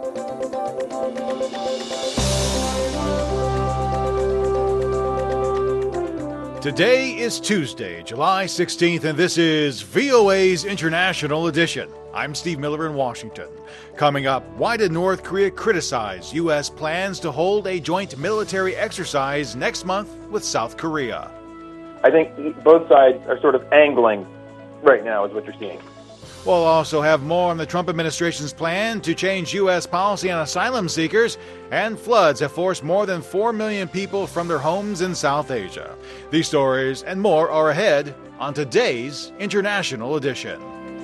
Today is Tuesday, July 16th, and this is VOA's International Edition. I'm Steve Miller in Washington. Coming up, why did North Korea criticize U.S. plans to hold a joint military exercise next month with South Korea? I think both sides are sort of angling right now is what you're seeing. We'll also have more on the Trump administration's plan to change U.S. policy on asylum seekers, and floods have forced more than 4 million people from their homes in South Asia. These stories and more are ahead on today's International Edition.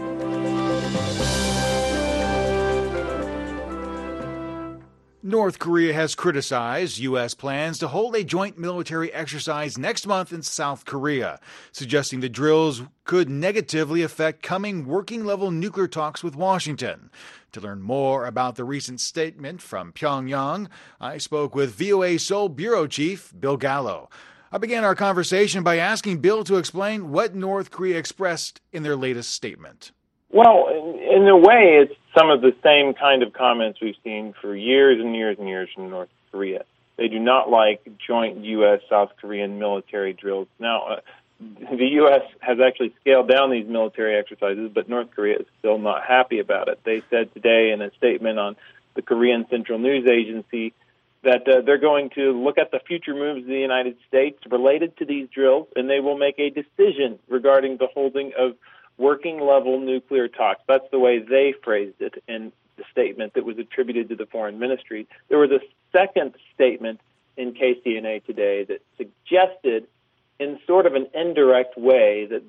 North Korea has criticized U.S. plans to hold a joint military exercise next month in South Korea, suggesting the drills could negatively affect coming working-level nuclear talks with Washington. To learn more about the recent statement from Pyongyang, I spoke with VOA Seoul Bureau Chief Bill Gallo. I began our conversation by asking Bill to explain what North Korea expressed in their latest statement. Well, in a way, it's some of the same kind of comments we've seen for years and years and years from North Korea. They do not like joint U.S.-South Korean military drills. Now, the U.S. has actually scaled down these military exercises, but North Korea is still not happy about it. They said today in a statement on the Korean Central News Agency that they're going to look at the future moves of the United States related to these drills, and they will make a decision regarding the holding of working-level nuclear talks. That's the way they phrased it in the statement that was attributed to the Foreign Ministry. There was a second statement in KCNA today that suggested in sort of an indirect way that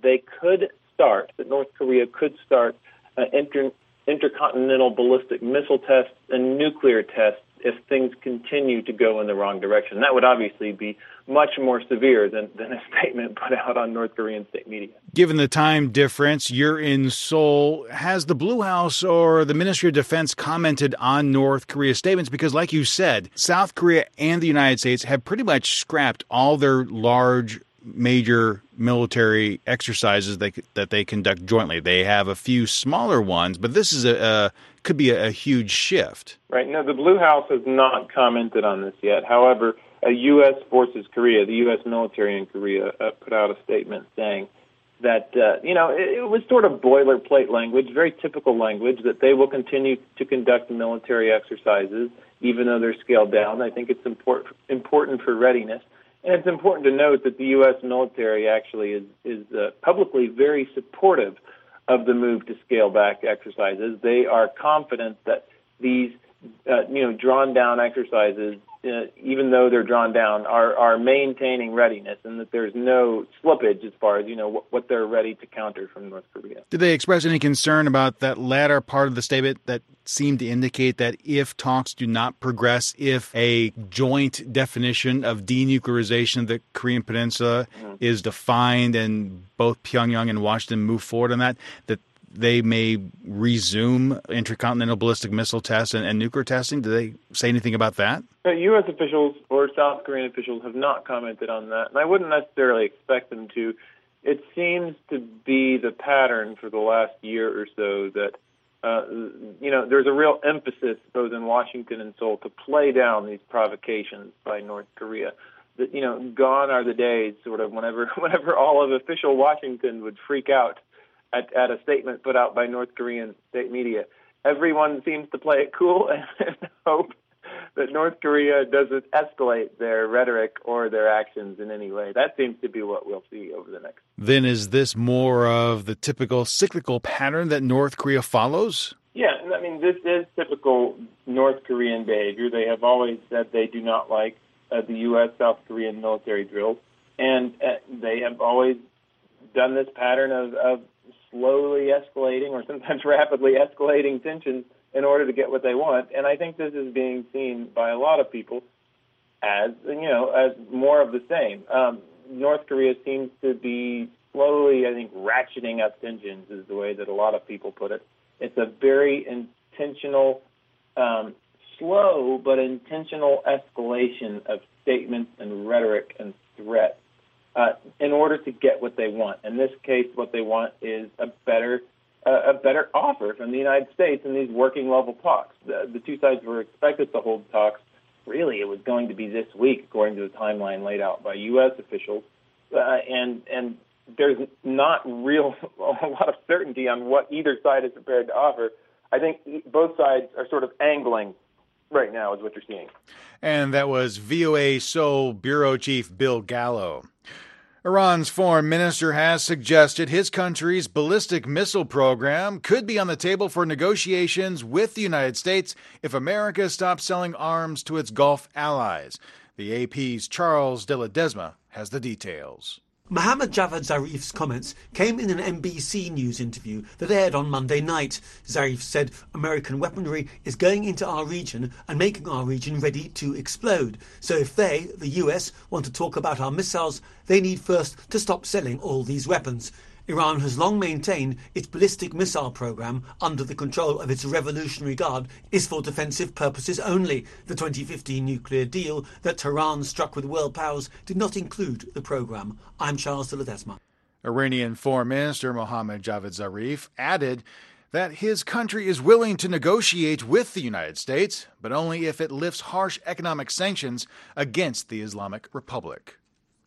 that North Korea could start intercontinental ballistic missile tests and nuclear tests if things continue to go in the wrong direction. That would obviously be much more severe than a statement put out on North Korean state media. Given the time difference, you're in Seoul. Has the Blue House or the Ministry of Defense commented on North Korea's statements? Because like you said, South Korea and the United States have pretty much scrapped all their large major military exercises that they conduct jointly. They have a few smaller ones, but this is could be a huge shift. Right. No, the Blue House has not commented on this yet. However, U.S. Forces Korea, the U.S. military in Korea, put out a statement saying that, it was sort of boilerplate language, very typical language, that they will continue to conduct military exercises, even though they're scaled down. I think it's important for readiness. And it's important to note that the U.S. military actually is publicly very supportive of the move to scale back exercises. They are confident that these, drawn-down exercises, even though they're drawn down, are maintaining readiness, and that there's no slippage as far as, what they're ready to counter from North Korea. Did they express any concern about that latter part of the statement that seemed to indicate that if talks do not progress, if a joint definition of denuclearization of the Korean Peninsula is defined and both Pyongyang and Washington move forward on that they may resume intercontinental ballistic missile tests and nuclear testing? Do they say anything about that? U.S. officials or South Korean officials have not commented on that, and I wouldn't necessarily expect them to. It seems to be the pattern for the last year or so that, there's a real emphasis both in Washington and Seoul to play down these provocations by North Korea. That, gone are the days sort of whenever all of official Washington would freak out at a statement put out by North Korean state media. Everyone seems to play it cool and hope that North Korea doesn't escalate their rhetoric or their actions in any way. That seems to be what we'll see over the next. Then is this more of the typical cyclical pattern that North Korea follows? Yeah, I mean, this is typical North Korean behavior. They have always said they do not like the U.S.-South Korean military drills, and they have always done this pattern of slowly escalating or sometimes rapidly escalating tensions in order to get what they want. And I think this is being seen by a lot of people as more of the same. North Korea seems to be slowly, I think, ratcheting up tensions is the way that a lot of people put it. It's a very intentional, slow but intentional escalation of statements and rhetoric and threats in order to get what they want. In this case, what they want is a better a better offer from the United States in these working-level talks. The two sides were expected to hold talks. Really, it was going to be this week, according to the timeline laid out by U.S. officials. And there's not a lot of certainty on what either side is prepared to offer. I think both sides are sort of angling right now, is what you're seeing. And that was VOA Seoul Bureau Chief Bill Gallo. Iran's foreign minister has suggested his country's ballistic missile program could be on the table for negotiations with the United States if America stops selling arms to its Gulf allies. The AP's Charles de Ledesma has the details. Mohammad Javad Zarif's comments came in an NBC News interview that aired on Monday night. Zarif said American weaponry is going into our region and making our region ready to explode. So if they, the US, want to talk about our missiles, they need first to stop selling all these weapons. Iran has long maintained its ballistic missile program under the control of its Revolutionary Guard is for defensive purposes only. The 2015 nuclear deal that Tehran struck with world powers did not include the program. I'm Charles de Ledesma. Iranian Foreign Minister Mohammad Javad Zarif added that his country is willing to negotiate with the United States, but only if it lifts harsh economic sanctions against the Islamic Republic.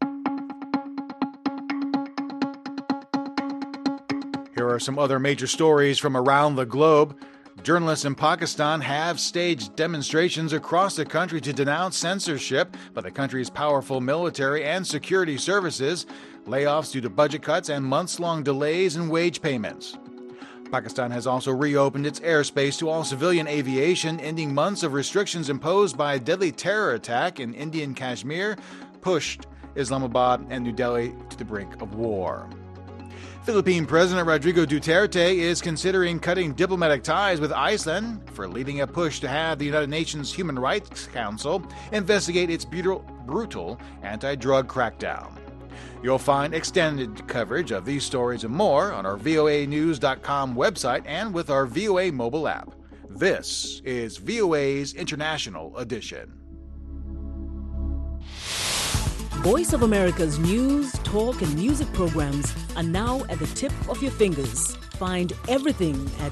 Here are some other major stories from around the globe. Journalists in Pakistan have staged demonstrations across the country to denounce censorship by the country's powerful military and security services, layoffs due to budget cuts, and months-long delays in wage payments. Pakistan has also reopened its airspace to all civilian aviation, ending months of restrictions imposed by a deadly terror attack in Indian Kashmir, pushed Islamabad and New Delhi to the brink of war. Philippine President Rodrigo Duterte is considering cutting diplomatic ties with Iceland for leading a push to have the United Nations Human Rights Council investigate its brutal anti-drug crackdown. You'll find extended coverage of these stories and more on our voanews.com website and with our VOA mobile app. This is VOA's International Edition. Voice of America's news, talk, and music programs are now at the tip of your fingers. Find everything at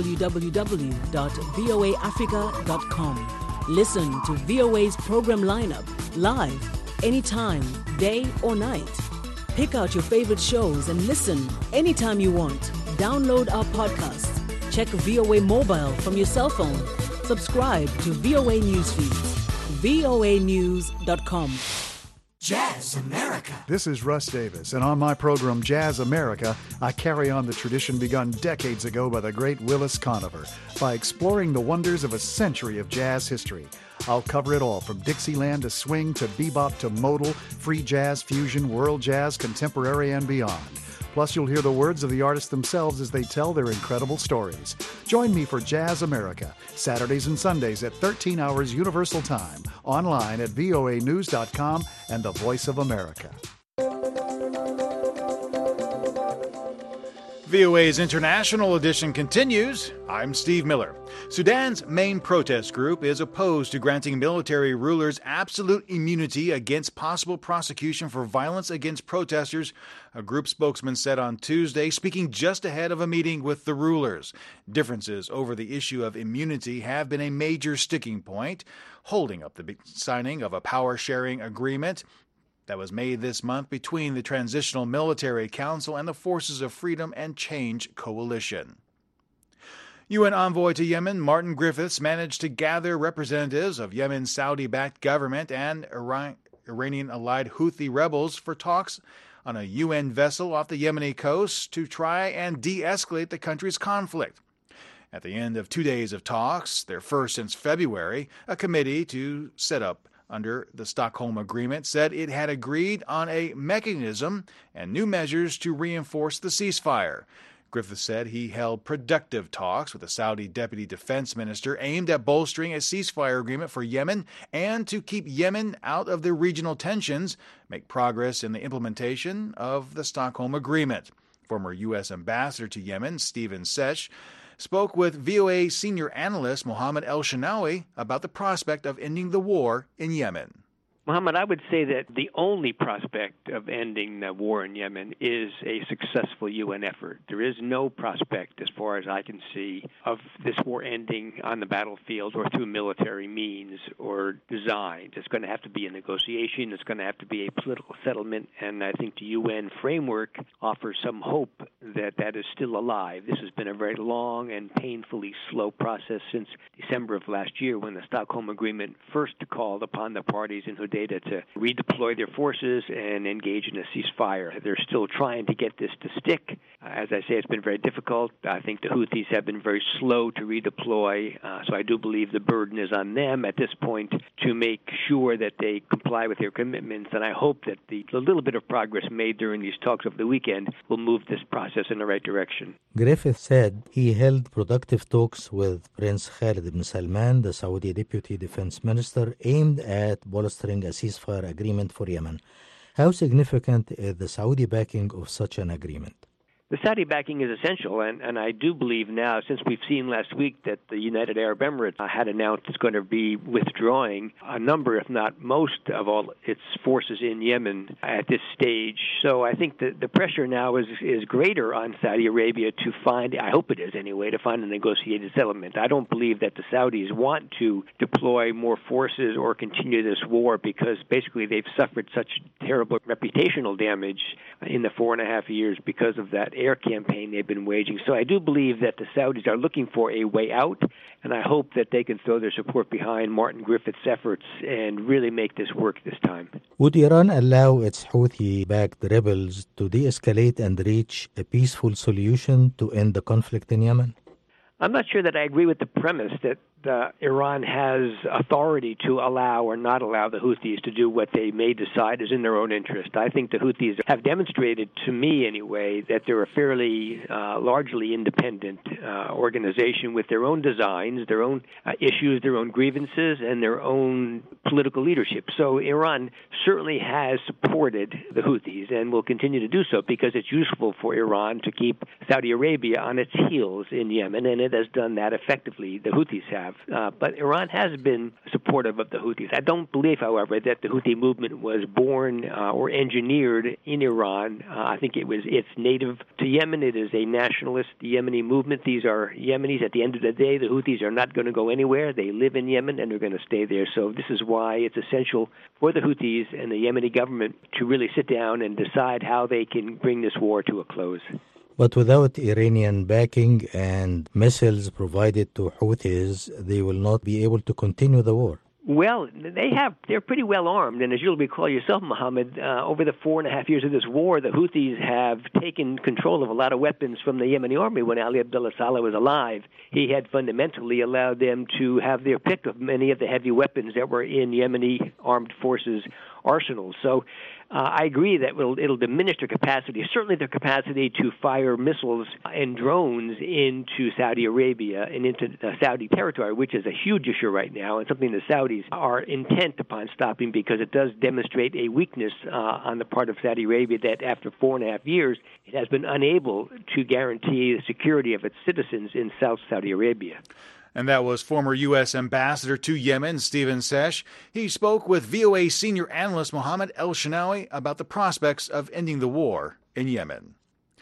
www.voaafrica.com. Listen to VOA's program lineup live, anytime, day or night. Pick out your favorite shows and listen anytime you want. Download our podcasts. Check VOA Mobile from your cell phone. Subscribe to VOA News feeds. voanews.com. Jazz America. This is Russ Davis, and on my program Jazz America, I carry on the tradition begun decades ago by the great Willis Conover by exploring the wonders of a century of jazz history. I'll cover it all, from Dixieland to swing to bebop to modal, free jazz, fusion, world jazz, contemporary, and beyond. Plus, you'll hear the words of the artists themselves as they tell their incredible stories. Join me for Jazz America, Saturdays and Sundays at 13 hours Universal Time, online at voanews.com and the Voice of America. VOA's International Edition continues. I'm Steve Miller. Sudan's main protest group is opposed to granting military rulers absolute immunity against possible prosecution for violence against protesters, a group spokesman said on Tuesday, speaking just ahead of a meeting with the rulers. Differences over the issue of immunity have been a major sticking point, holding up the signing of a power-sharing agreement that was made this month between the Transitional Military Council and the Forces of Freedom and Change Coalition. UN envoy to Yemen Martin Griffiths managed to gather representatives of Yemen's Saudi-backed government and Iranian-allied Houthi rebels for talks on a UN vessel off the Yemeni coast to try and de-escalate the country's conflict. At the end of 2 days of talks, their first since February, a committee to set up under the Stockholm Agreement said it had agreed on a mechanism and new measures to reinforce the ceasefire. Griffiths said he held productive talks with the Saudi Deputy Defense Minister aimed at bolstering a ceasefire agreement for Yemen and to keep Yemen out of the regional tensions, make progress in the implementation of the Stockholm Agreement. Former U.S. Ambassador to Yemen, Stephen Sesh, spoke with VOA senior analyst Mohammed El-Shanawi about the prospect of ending the war in Yemen. Mohammed, I would say that the only prospect of ending the war in Yemen is a successful UN effort. There is no prospect, as far as I can see, of this war ending on the battlefield or through military means or design. It's going to have to be a negotiation. It's going to have to be a political settlement, and I think the UN framework offers some hope that that is still alive. This has been a very long and painfully slow process since December of last year, when the Stockholm Agreement first called upon the parties in Hodeidah to redeploy their forces and engage in a ceasefire. They're still trying to get this to stick. As I say, it's been very difficult. I think the Houthis have been very slow to redeploy, so I do believe the burden is on them at this point to make sure that they comply with their commitments, and I hope that the little bit of progress made during these talks over the weekend will move this process in the right direction. Griffith said he held productive talks with Prince Khalid bin Salman, the Saudi Deputy Defense Minister, aimed at bolstering a ceasefire agreement for Yemen. How significant is the Saudi backing of such an agreement? The Saudi backing is essential, and I do believe now, since we've seen last week that the United Arab Emirates had announced it's going to be withdrawing a number, if not most, of all its forces in Yemen at this stage. So I think that the pressure now is greater on Saudi Arabia to find, I hope it is anyway, to find a negotiated settlement. I don't believe that the Saudis want to deploy more forces or continue this war, because basically they've suffered such terrible reputational damage in the 4.5 years because of that air campaign they've been waging. So I do believe that the Saudis are looking for a way out, and I hope that they can throw their support behind Martin Griffith's efforts and really make this work this time. Would Iran allow its Houthi-backed rebels to de-escalate and reach a peaceful solution to end the conflict in Yemen? I'm not sure that I agree with the premise that Iran has authority to allow or not allow the Houthis to do what they may decide is in their own interest. I think the Houthis have demonstrated, to me anyway, that they're a fairly largely independent organization with their own designs, their own issues, their own grievances, and their own political leadership. So Iran certainly has supported the Houthis and will continue to do so, because it's useful for Iran to keep Saudi Arabia on its heels in Yemen, and it has done that effectively. The Houthis have. But Iran has been supportive of the Houthis. I don't believe, however, that the Houthi movement was born or engineered in Iran. I think it's native to Yemen. It is a nationalist Yemeni movement. These are Yemenis. At the end of the day, the Houthis are not going to go anywhere. They live in Yemen, and they're going to stay there. So this is why it's essential for the Houthis and the Yemeni government to really sit down and decide how they can bring this war to a close. But without Iranian backing and missiles provided to Houthis, they will not be able to continue the war. Well, they're pretty well armed, and as you'll recall yourself, Mohammed, over the 4.5 years of this war, the Houthis have taken control of a lot of weapons from the Yemeni army. When Ali Abdullah Saleh was alive, he had fundamentally allowed them to have their pick of many of the heavy weapons that were in Yemeni armed forces arsenals. So I agree that it'll diminish their capacity, certainly their capacity to fire missiles and drones into Saudi Arabia and into Saudi territory, which is a huge issue right now and something the Saudis are intent upon stopping, because it does demonstrate a weakness on the part of Saudi Arabia that after 4.5 years, it has been unable to guarantee the security of its citizens in South Saudi Arabia. And that was former U.S. Ambassador to Yemen, Stephen Sesh. He spoke with VOA senior analyst Mohammed El-Shinawi about the prospects of ending the war in Yemen.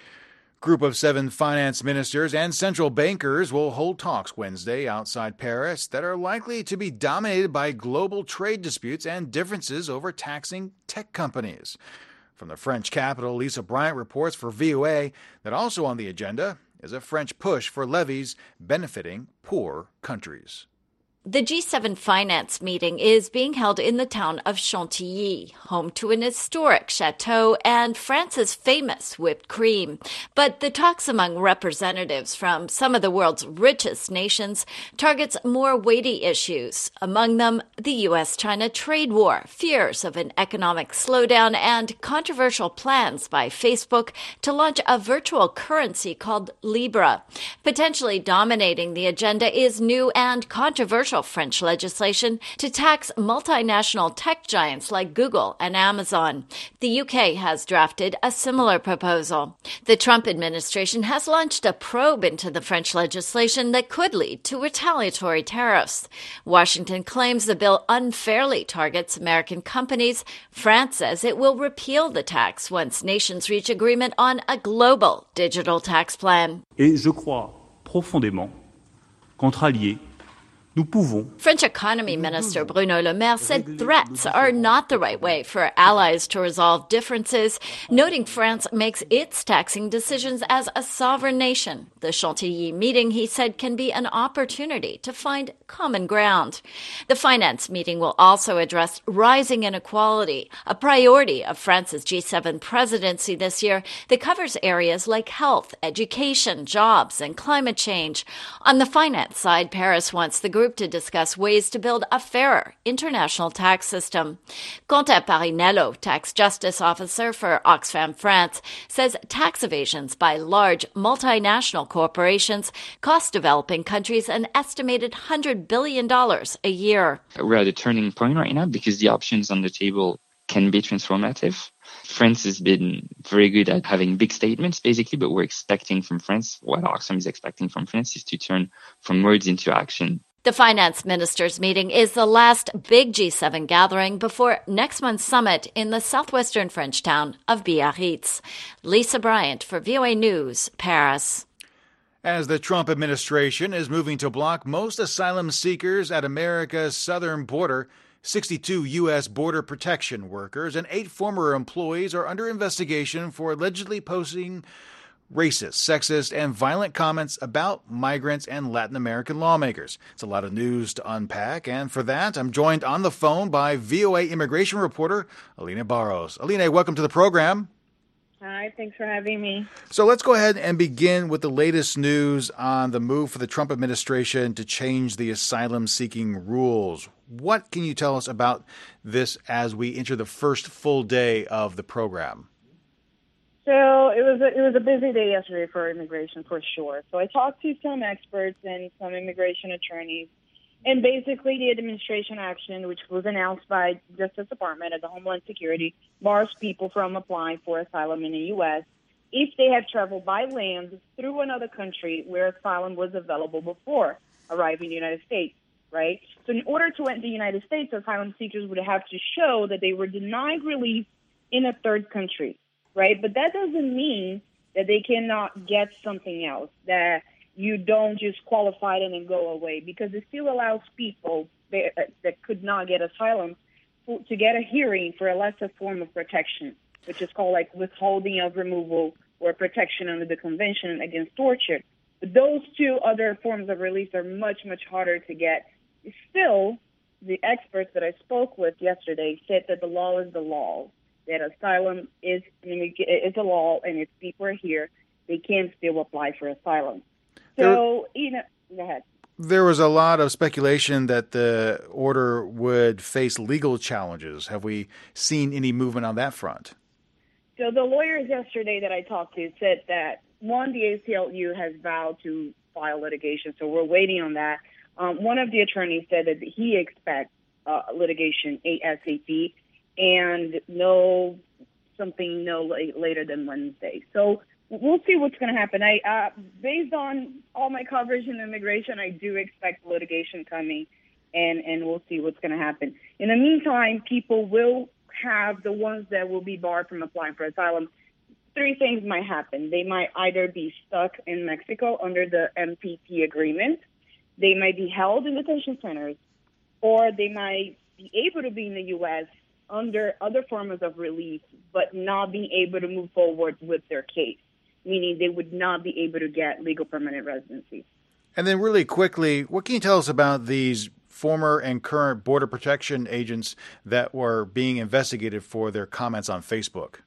Group of 7 finance ministers and central bankers will hold talks Wednesday outside Paris that are likely to be dominated by global trade disputes and differences over taxing tech companies. From the French capital, Lisa Bryant reports for VOA that also on the agenda is a French push for levies benefiting poor countries. The G7 finance meeting is being held in the town of Chantilly, home to an historic chateau and France's famous whipped cream. But the talks among representatives from some of the world's richest nations targets more weighty issues, among them the U.S.-China trade war, fears of an economic slowdown, and controversial plans by Facebook to launch a virtual currency called Libra. Potentially dominating the agenda is new and controversial controversial French legislation to tax multinational tech giants like Google and Amazon. The UK has drafted a similar proposal. The Trump administration has launched a probe into the French legislation that could lead to retaliatory tariffs. Washington claims the bill unfairly targets American companies. France says it will repeal the tax once nations reach agreement on a global digital tax plan. Et je crois profondément qu'entre alliés, nous pouvons. French Economy Minister Bruno Le Maire said threats are not the right way for allies to resolve differences, noting France makes its taxing decisions as a sovereign nation. The Chantilly meeting, he said, can be an opportunity to find common ground. The finance meeting will also address rising inequality, a priority of France's G7 presidency this year that covers areas like health, education, jobs, and climate change. On the finance side, Paris wants the group to discuss ways to build a fairer international tax system. Quentin Parinello, tax justice officer for Oxfam France, says tax evasions by large multinational corporations cost developing countries an estimated $100 billion a year. We're at a turning point right now because the options on the table can be transformative. France has been very good at having big statements, basically, but we're expecting from France, what Oxfam is expecting from France, is to turn from words into action. The finance ministers' meeting is the last big G7 gathering before next month's summit in the southwestern French town of Biarritz. Lisa Bryant for VOA News, Paris. As the Trump administration is moving to block most asylum seekers at America's southern border, 62 U.S. Border Protection workers and 8 former employees are under investigation for allegedly posting racist, sexist, and violent comments about migrants and Latin American lawmakers. It's a lot of news to unpack, and for that, I'm joined on the phone by VOA immigration reporter Alina Barros. Alina, welcome to the program. Hi, thanks for having me. So let's go ahead and begin with the latest news on the move for the Trump administration to change the asylum-seeking rules. What can you tell us about this as we enter the first full day of the program? So it was a busy day yesterday for immigration, for sure. So I talked to some experts and some immigration attorneys, and basically the administration action, which was announced by Justice Department and the Homeland Security, bars people from applying for asylum in the U.S. if they have traveled by land through another country where asylum was available before arriving in the United States, right? So in order to enter the United States, asylum seekers would have to show that they were denied relief in a third country. Right, but that doesn't mean that they cannot get something else, that you don't just qualify and then go away, because it still allows people that could not get asylum to get a hearing for a lesser form of protection, which is called like withholding of removal or protection under the Convention Against Torture. But those two other forms of release are much, much harder to get. Still, the experts that I spoke with yesterday said that the law is the law, that asylum is a law, and if people are here, they can still apply for asylum. So, go ahead. There was a lot of speculation that the order would face legal challenges. Have we seen any movement on that front? So the lawyers yesterday that I talked to said that, one, the ACLU has vowed to file litigation, so we're waiting on that. One of the attorneys said that he expects litigation ASAP, and no later than Wednesday. So we'll see what's going to happen. Based on all my coverage in immigration, I do expect litigation coming, and we'll see what's going to happen. In the meantime, people will have the ones that will be barred from applying for asylum. 3 things might happen. They might either be stuck in Mexico under the MPT agreement, they might be held in detention centers, or they might be able to be in the U.S. under other forms of relief, but not being able to move forward with their case, meaning they would not be able to get legal permanent residency. And then really quickly, what can you tell us about these former and current Border Protection agents that were being investigated for their comments on Facebook?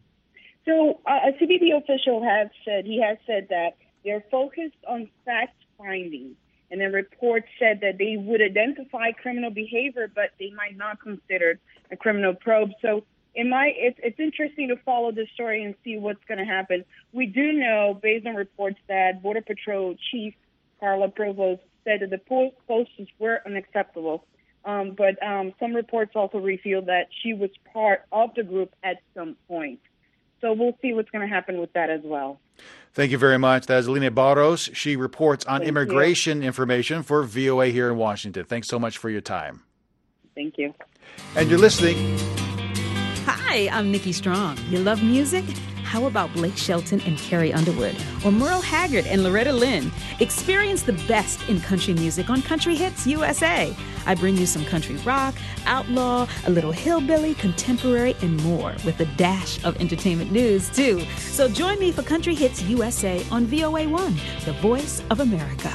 So a CBP official has said that they're focused on fact-finding, and the report said that they would identify criminal behavior, but they might not consider a criminal probe. So it's interesting to follow this story and see what's going to happen. We do know, based on reports, that Border Patrol Chief Carla Provost said that the posters were unacceptable. But some reports also revealed that she was part of the group at some point. So we'll see what's going to happen with that as well. Thank you very much. That is Aline Barros. She reports on immigration information for VOA here in Washington. Thanks so much for your time. Thank you. And you're listening. Hi, I'm Nikki Strong. You love music? How about Blake Shelton and Carrie Underwood? Or Merle Haggard and Loretta Lynn? Experience the best in country music on Country Hits USA. I bring you some country rock, outlaw, a little hillbilly, contemporary, and more, with a dash of entertainment news, too. So join me for Country Hits USA on VOA1, the voice of America.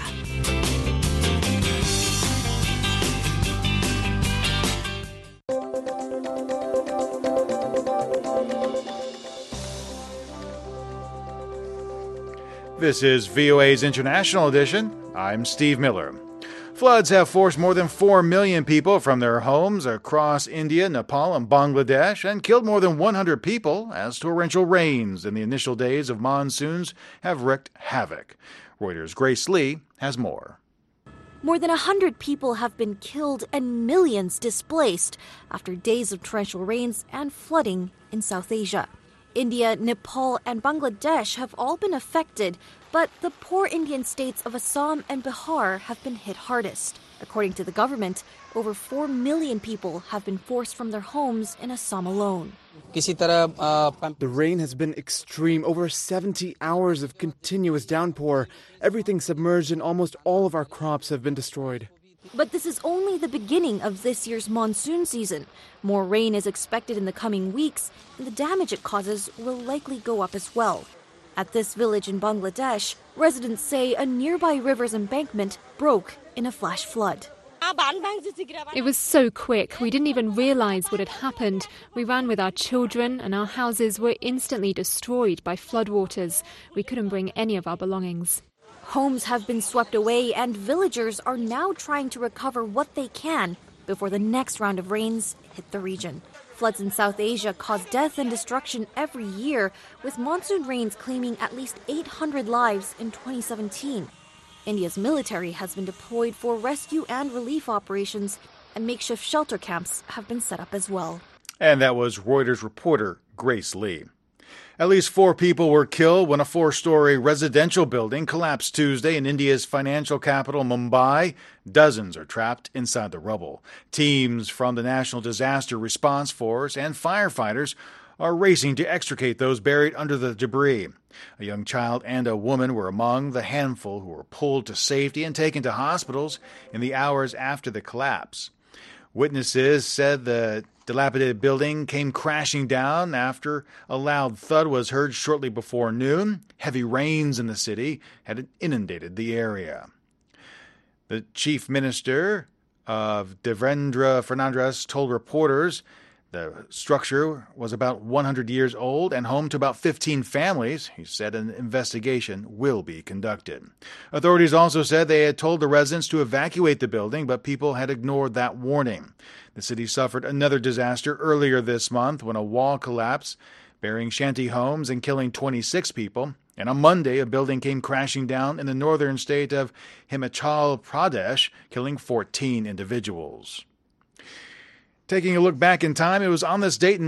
This is VOA's International Edition. I'm Steve Miller. Floods have forced more than 4 million people from their homes across India, Nepal, and Bangladesh and killed more than 100 people as torrential rains in the initial days of monsoons have wreaked havoc. Reuters' Grace Lee has more. More than 100 people have been killed and millions displaced after days of torrential rains and flooding in South Asia. India, Nepal, and Bangladesh have all been affected, but the poor Indian states of Assam and Bihar have been hit hardest. According to the government, over 4 million people have been forced from their homes in Assam alone. The rain has been extreme, over 70 hours of continuous downpour. Everything submerged and almost all of our crops have been destroyed. But this is only the beginning of this year's monsoon season. More rain is expected in the coming weeks, and the damage it causes will likely go up as well. At this village in Bangladesh, residents say a nearby river's embankment broke in a flash flood. It was so quick, we didn't even realize what had happened. We ran with our children and our houses were instantly destroyed by floodwaters. We couldn't bring any of our belongings. Homes have been swept away and villagers are now trying to recover what they can before the next round of rains hit the region. Floods in South Asia cause death and destruction every year, with monsoon rains claiming at least 800 lives in 2017. India's military has been deployed for rescue and relief operations, and makeshift shelter camps have been set up as well. And that was Reuters reporter Grace Lee. At least 4 people were killed when a 4-story residential building collapsed Tuesday in India's financial capital, Mumbai. Dozens are trapped inside the rubble. Teams from the National Disaster Response Force and firefighters are racing to extricate those buried under the debris. A young child and a woman were among the handful who were pulled to safety and taken to hospitals in the hours after the collapse. Witnesses said the dilapidated building came crashing down after a loud thud was heard shortly before noon. Heavy rains in the city had inundated the area. The chief minister of Devendra Fernandes told reporters the structure was about 100 years old and home to about 15 families. He said an investigation will be conducted. Authorities also said they had told the residents to evacuate the building, but people had ignored that warning. The city suffered another disaster earlier this month when a wall collapsed, burying shanty homes and killing 26 people. And on Monday, a building came crashing down in the northern state of Himachal Pradesh, killing 14 individuals. Taking a look back in time, it was on this date in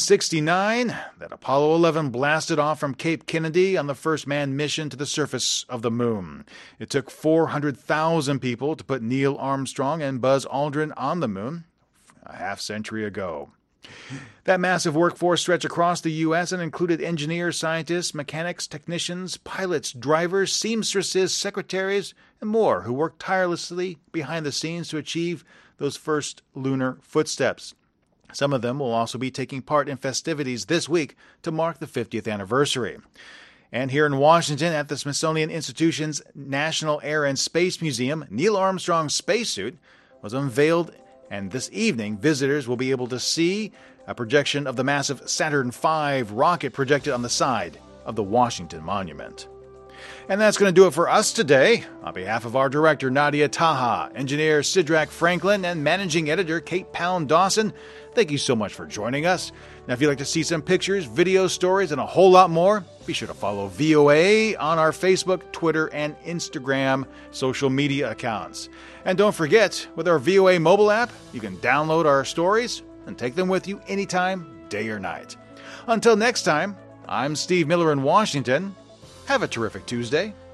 1969 that Apollo 11 blasted off from Cape Kennedy on the first manned mission to the surface of the moon. It took 400,000 people to put Neil Armstrong and Buzz Aldrin on the moon a half-century ago. That massive workforce stretched across the U.S. and included engineers, scientists, mechanics, technicians, pilots, drivers, seamstresses, secretaries, and more who worked tirelessly behind the scenes to achieve those first lunar footsteps. Some of them will also be taking part in festivities this week to mark the 50th anniversary. And here in Washington at the Smithsonian Institution's National Air and Space Museum, Neil Armstrong's spacesuit was unveiled, and this evening visitors will be able to see a projection of the massive Saturn V rocket projected on the side of the Washington Monument. And that's going to do it for us today. On behalf of our director, Nadia Taha, engineer Sidrak Franklin, and managing editor Kate Pound Dawson, thank you so much for joining us. Now, if you'd like to see some pictures, video stories, and a whole lot more, be sure to follow VOA on our Facebook, Twitter, and Instagram social media accounts. And don't forget, with our VOA mobile app, you can download our stories and take them with you anytime, day or night. Until next time, I'm Steve Miller in Washington. Have a terrific Tuesday.